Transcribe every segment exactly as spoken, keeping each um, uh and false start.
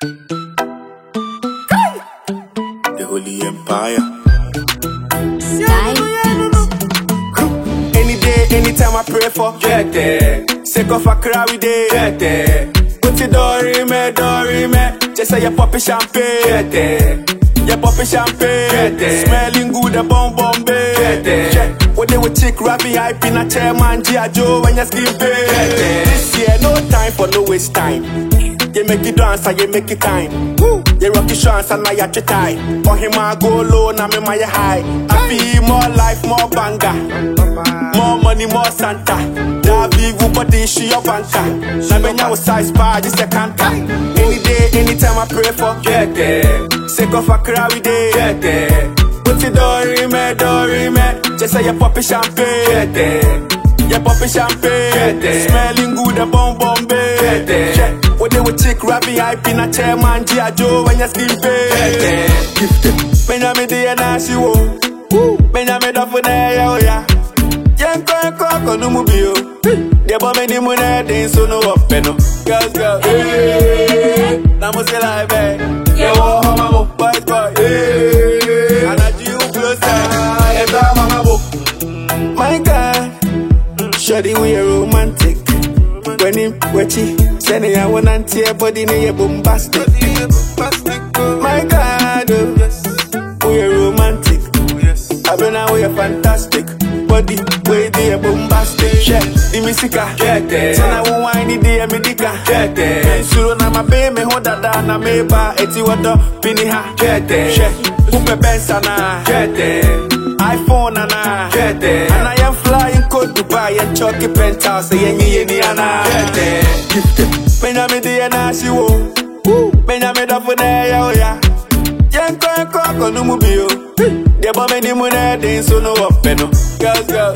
The Holy Empire. Any day, anytime I pray for get there. Sick of a crowd we day get there. Put it dory me, dory me. Just say you poppy champagne get there. You poppy champagne get there. Smelling good, a bomb bomb get there. What they would chick rapping hype in a chairman G I Joe when you skin pay get there. This year no time for no waste time. You make it dance and you make it time. Woo. You rock your chance and now you're tight. For him I go low, now me my high. I feel more life, more banger. More money, more Santa. David Wupati, she your banker. Now me now size bar, just a canter. Any day, anytime I pray for get there. Sick of a crowd we day get there. Put it dory me, dory me. Just say you poppy champagne get there. You poppy champagne get there. Smelling good, a bomb bomb get there. What they would chick rapping hype in a chairman G I Joe when you skin pay. Gifted. Benjamin D and Nashi wo. Benjamin Duff there yo ya. Yanko yanko kono mubio. They bomb me the money they so no up no. Girls girls. Namu se live eh. Yo mama mo boys boy. And I do closer. Eba mama bo. My God. Shawty we are romantic. When him wetchy. Sending I want to your body near bombastic. My God, oh, yes. We are romantic. I been now we are fantastic. Body, way they are bombastic. Yeah, the musica, get there. Then I won't whine the day, medica, get there. Sure, na my baby, hold that down, na me ba, eti water, piniha, get there. Yeah, Upe Bensana, get there. iPhone, na, get there. And I am flying code Dubai and chalky penthouse, say any any ana, get there. Gifted. Benjamin D and Nashi wo. Benjamin Duff there yo ya. Yanko yanko kono mubio. They bomb me the money they so no up no. Girls girls.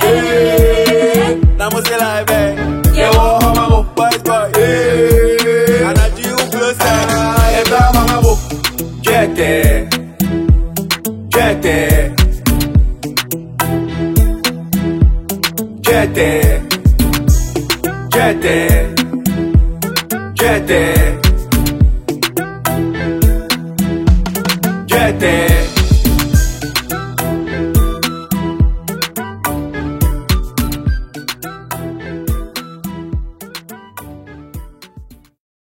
Namu se live eh. Yo mama mo boys boy. And I do closer. Eba mama bo. Get there. Get there. Get there. Get there. Get there. Get there.